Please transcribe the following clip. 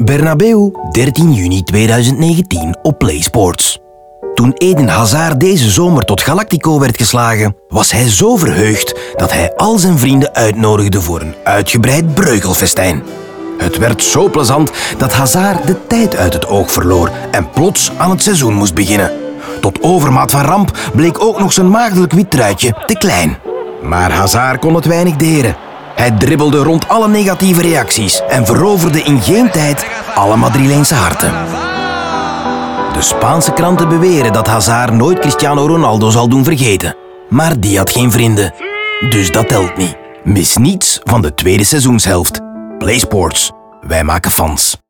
Bernabeu, 13 juni 2019 op PlaySports. Toen Eden Hazard deze zomer tot Galactico werd geslagen, was hij zo verheugd dat hij al zijn vrienden uitnodigde voor een uitgebreid breukelfestijn. Het werd zo plezant dat Hazard de tijd uit het oog verloor en plots aan het seizoen moest beginnen. Tot overmaat van ramp bleek ook nog zijn maagdelijk wit truitje te klein. Maar Hazard kon het weinig deren. Hij dribbelde rond alle negatieve reacties en veroverde in geen tijd alle Madrileense harten. De Spaanse kranten beweren dat Hazard nooit Cristiano Ronaldo zal doen vergeten. Maar die had geen vrienden. Dus dat telt niet. Mis niets van de tweede seizoenshelft. PlaySports. Wij maken fans.